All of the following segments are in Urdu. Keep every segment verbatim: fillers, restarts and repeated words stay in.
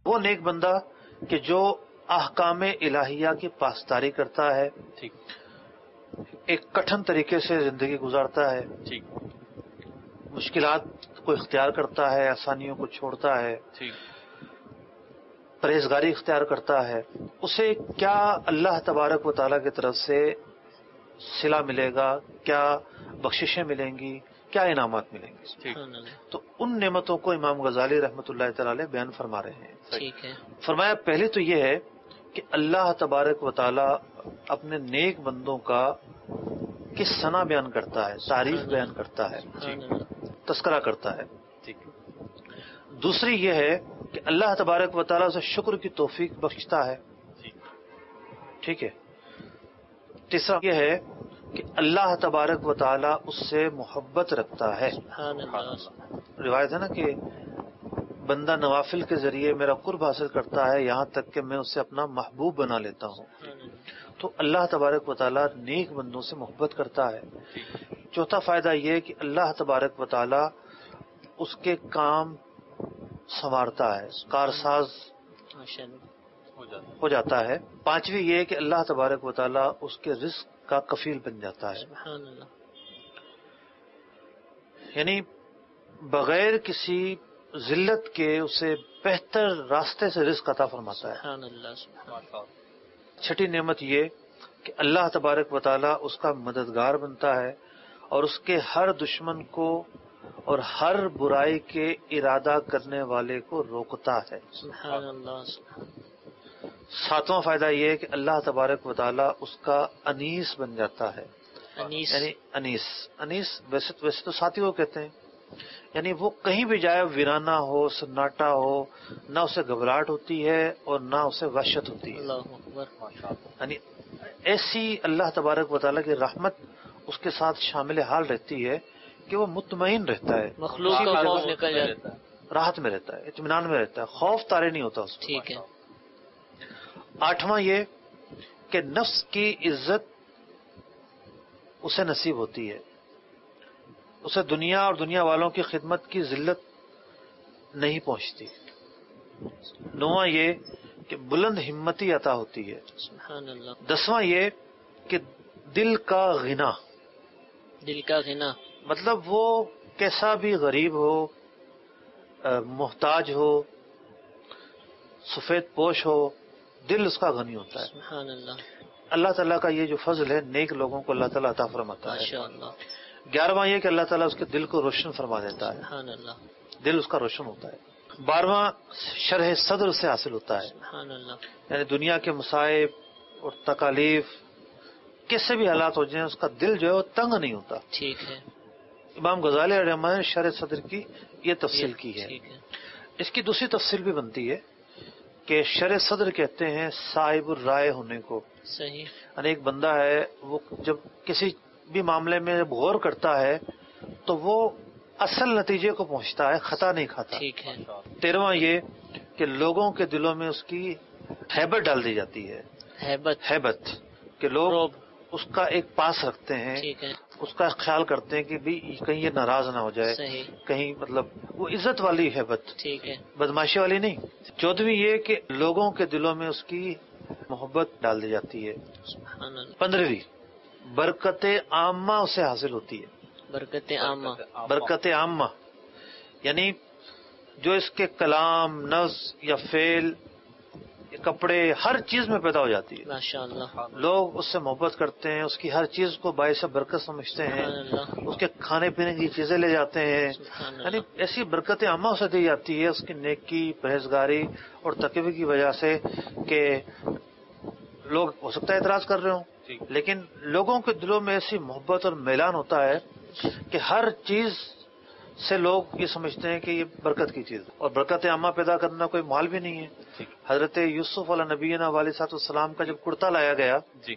وہ نیک بندہ کہ جو احکام الہیہ کی پاسداری کرتا ہے، ٹھیک، ایک کٹھن طریقے سے زندگی گزارتا ہے، ٹھیک، مشکلات کو اختیار کرتا ہے، آسانیوں کو چھوڑتا ہے، ٹھیک، پرہیزگاری اختیار کرتا ہے، اسے کیا اللہ تبارک و تعالیٰ کی طرف سے صلہ ملے گا، کیا بخششیں ملیں گی، کیا انعامات ملیں گے. ٹھیک، تو ان نعمتوں کو امام غزالی رحمۃ اللہ تعالی علیہ بیان فرما رہے ہیں. ٹھیک ہے. فرمایا پہلی تو یہ ہے کہ اللہ تبارک و تعالی اپنے نیک بندوں کا کس ثنا بیان کرتا ہے، تعریف بیان کرتا ہے، تذکرہ کرتا ہے. ٹھیک. دوسری یہ ہے کہ اللہ تبارک و تعالی سے شکر کی توفیق بخشتا ہے. ٹھیک ہے. تیسرا یہ ہے کہ اللہ تبارک و تعالی اس سے محبت رکھتا ہے. روایت ہے نا کہ بندہ نوافل کے ذریعے میرا قرب حاصل کرتا ہے یہاں تک کہ میں اسے اپنا محبوب بنا لیتا ہوں. تو اللہ تبارک و تعالی نیک بندوں سے محبت کرتا ہے. چوتھا فائدہ یہ کہ اللہ تبارک و تعالی اس کے کام سنوارتا ہے، کارساز ہو جاتا ہے. پانچویں یہ کہ اللہ تبارک و تعالی اس کے رزق کا کفیل بن جاتا ہے، یعنی بغیر کسی ذلت کے اسے بہتر راستے سے رزق عطا فرماتا ہے. چھٹی نعمت یہ کہ اللہ تبارک و تعالی اس کا مددگار بنتا ہے اور اس کے ہر دشمن کو اور ہر برائی کے ارادہ کرنے والے کو روکتا ہے. ساتواں فائدہ یہ ہے کہ اللہ تبارک و تعالی اس کا انیس بن جاتا ہے. انیس یعنی انیس انیس ویسے ویسے تو ساتھی کو کہتے ہیں، یعنی وہ کہیں بھی جائے ویرانہ ہو، سناٹا ہو، نہ اسے گھبراہٹ ہوتی ہے اور نہ اسے وحشت ہوتی ہے. اللہ اکبر. یعنی ایسی اللہ تبارک و تعالیٰ کی رحمت اس کے ساتھ شامل حال رہتی ہے کہ وہ مطمئن رہتا ہے، مخلوق کا خوف نکل جاتا ہے، راحت میں رہتا ہے، اطمینان میں رہتا ہے، خوف طارے نہیں ہوتا اس کو. ٹھیک ہے. آٹھواں یہ کہ نفس کی عزت اسے نصیب ہوتی ہے، اسے دنیا اور دنیا والوں کی خدمت کی ذلت نہیں پہنچتی. نواں یہ کہ بلند ہمتی عطا ہوتی ہے. سبحان اللہ. دسواں یہ کہ دل کا غنا، دل کا غنا مطلب وہ کیسا بھی غریب ہو، محتاج ہو، سفید پوش ہو، دل اس کا غنی ہوتا ہے. سبحان اللہ. اللہ تعالیٰ کا یہ جو فضل ہے نیک لوگوں کو اللہ تعالیٰ عطا فرماتا ہے. ماشاء اللہ. گیارہواں یہ کہ اللہ تعالیٰ اس کے دل کو روشن فرما دیتا ہے، سبحان اللہ. دل اس کا روشن ہوتا ہے. بارہواں شرح صدر سے حاصل ہوتا ہے، سبحان اللہ. یعنی دنیا کے مصائب اور تکالیف کیسے بھی حالات ہو جائیں اس کا دل جو ہے وہ تنگ نہیں ہوتا. ٹھیک ہے. امام غزالی علیہ الرحمہ نے شرح صدر کی یہ تفصیل کی ہے. ٹھیک ہے. اس کی دوسری تفصیل بھی بنتی ہے کہ شرح صدر کہتے ہیں صاحب الرائے ہونے کو. صحیح. یعنی ایک بندہ ہے وہ جب کسی بھی معاملے میں جب غور کرتا ہے تو وہ اصل نتیجے کو پہنچتا ہے، خطا نہیں کھاتا. ٹھیک ہے. تیرہواں یہ کہ لوگوں کے دلوں میں اس کی ہیبت ڈال دی جاتی ہے، ہیبت ہیبت کہ لوگ اس کا ایک پاس رکھتے ہیں، ٹھیک ہے. اس کا خیال کرتے ہیں کہ بھی کہیں یہ ناراض نہ ہو جائے، صحیح. کہیں مطلب وہ عزت والی ہیبت، ٹھیک ہے. بدماشی والی نہیں. چودہویں یہ کہ لوگوں کے دلوں میں اس کی محبت ڈال دی جاتی ہے. سبحان اللہ. پندرہویں برکت عامہ اسے حاصل ہوتی ہے. برکت عامہ. برکت عامہ یعنی جو اس کے کلام، نظر یا فعل، کپڑے، ہر چیز میں پیدا ہو جاتی ہے. ماشاء اللہ. لوگ اس سے محبت کرتے ہیں، اس کی ہر چیز کو باعث برکت سمجھتے ہیں، سبحان اللہ. اس کے کھانے پینے کی چیزیں لے جاتے ہیں. سبحان یعنی اللہ. ایسی برکت عامہ اسے دی جاتی ہے اس کی نیکی، پرہیزگاری اور تقوی کی وجہ سے کہ لوگ ہو سکتا ہے اعتراض کر رہے ہوں، لیکن لوگوں کے دلوں میں ایسی محبت اور میلان ہوتا ہے کہ ہر چیز سے لوگ یہ سمجھتے ہیں کہ یہ برکت کی چیز ہے. اور برکت عامہ پیدا کرنا کوئی مال بھی نہیں ہے. حضرت یوسف علیہ نبینا علیہ صاحب السلام کا جب کرتا لایا گیا جی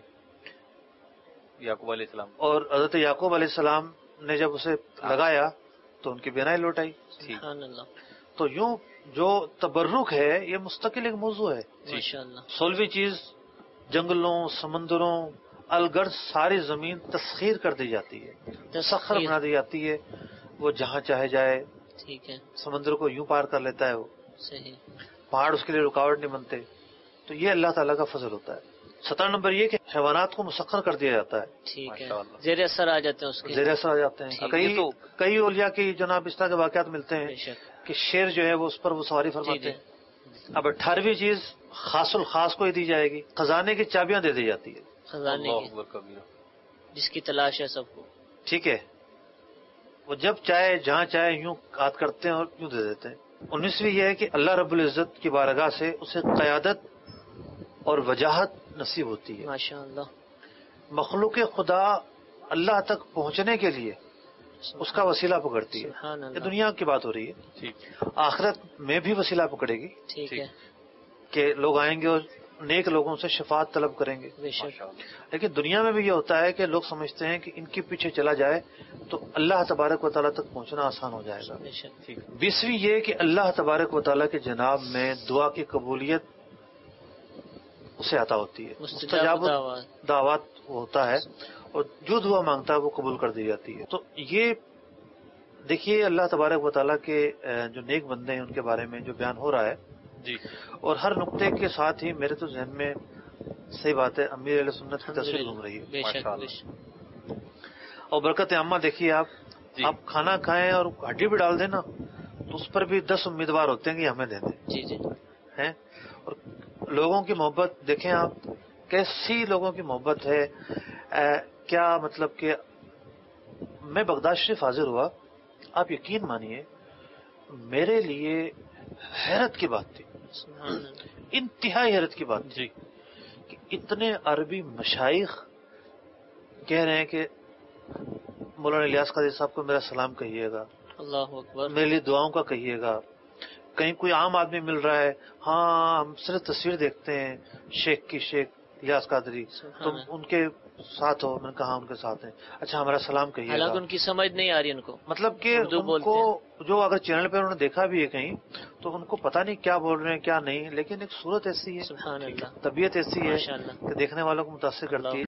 یعقوب علیہ السلام اور حضرت یعقوب علیہ السلام نے جب اسے لگایا تو ان کی بینائی لوٹ آئی. سبحان اللہ. تو یوں جو تبرک ہے یہ مستقل ایک موضوع ہے. ماشاء اللہ. سولہویں چیز جنگلوں، سمندروں، الگرد ساری زمین تسخیر کر دی جاتی ہے، سخر بنا دی جاتی ہے، وہ جہاں چاہے جائے. ٹھیک ہے. سمندر کو یوں پار کر لیتا ہے وہ. صحیح. پہاڑ اس کے لیے رکاوٹ نہیں بنتے. تو یہ اللہ تعالیٰ کا فضل ہوتا ہے. سترہ نمبر یہ کہ حیوانات کو مسخر کر دیا جاتا ہے, ٹھیک ہے, زیر اثر آ جاتے ہیں اس کے, زیر اثر آ جاتے ہیں. کئی کئی اولیاء کی جناب اس طرح کے واقعات ملتے ہیں کہ شیر جو ہے وہ اس پر وہ سواری فرماتے ہیں. اب اٹھارہویں چیز خاص الخاص کو ہی دی جائے گی, خزانے کی چابیاں دے دی جاتی ہے, خزانے کی جس کی تلاش ہے سب کو. ٹھیک ہے, وہ جب چاہے جہاں چاہے یوں یاد کرتے ہیں اور یوں دے دیتے ہیں. انیسویں یہ ہے کہ اللہ رب العزت کی بارگاہ سے اسے قیادت اور وجاہت نصیب ہوتی ہے. ماشاء اللہ. مخلوق خدا اللہ تک پہنچنے کے لیے اس کا وسیلہ پکڑتی ہے. یہ دنیا کی بات ہو رہی ہے, آخرت میں بھی وسیلہ پکڑے گی. ٹھیک ہے, کہ لوگ آئیں گے اور نیک لوگوں سے شفاعت طلب کریں گے. لیکن دنیا میں بھی یہ ہوتا ہے کہ لوگ سمجھتے ہیں کہ ان کے پیچھے چلا جائے تو اللہ تبارک و تعالیٰ تک پہنچنا آسان ہو جائے گا. بیسویں یہ کہ اللہ تبارک و تعالیٰ کے جناب میں دعا کی قبولیت اسے عطا ہوتی ہے. مستجاب دعوات ہوتا ہے اور جو دعا مانگتا ہے وہ قبول کر دی جاتی ہے. تو یہ دیکھیے اللہ تبارک و تعالیٰ کے جو نیک بندے ہیں ان کے بارے میں جو بیان ہو رہا ہے جی. اور ہر نقطے کے ساتھ ہی میرے تو ذہن میں صحیح بات ہے امیر اہل سنت کی تصویر گھوم رہی ہے. اور برکت عامہ دیکھیے آپ جی. آپ کھانا کھائیں اور ہڈی بھی ڈال دیں نا تو اس پر بھی دس امیدوار ہوتے ہیں کہ ہمیں دے دیں جی جی ہیں. اور لوگوں کی محبت دیکھیں آپ, کیسی لوگوں کی محبت ہے. کیا مطلب کہ میں بغداد شریف حاضر ہوا, آپ یقین مانیے میرے لیے حیرت کی بات تھی, انتہائی حیرت کی بات جی, کہ اتنے عربی مشائخ کہہ رہے ہیں کہ مولانا الیاس قادری صاحب کو میرا سلام کہیے گا, اللہ اکبر, میرے لیے دعاؤں کا کہیے گا. کہیں کوئی عام آدمی مل رہا ہے, ہاں ہم صرف تصویر دیکھتے ہیں شیخ کی, شیخ الیاس قادری, تم ان کے ساتھ ہو. میں نے کہا ان کے ساتھ ہیں. اچھا ہمارا سلام کہیے گا. حالانکہ ان کی سمجھ نہیں آ رہی ان کو, مطلب کہ ان کو جو اگر چینل پہ انہوں نے دیکھا بھی ہے کہیں تو ان کو پتہ نہیں کیا بول رہے ہیں کیا نہیں, لیکن ایک صورت ایسی ہے, سبحان اللہ, طبیعت ایسی ہے کہ دیکھنے والوں کو متاثر کرتی ہے.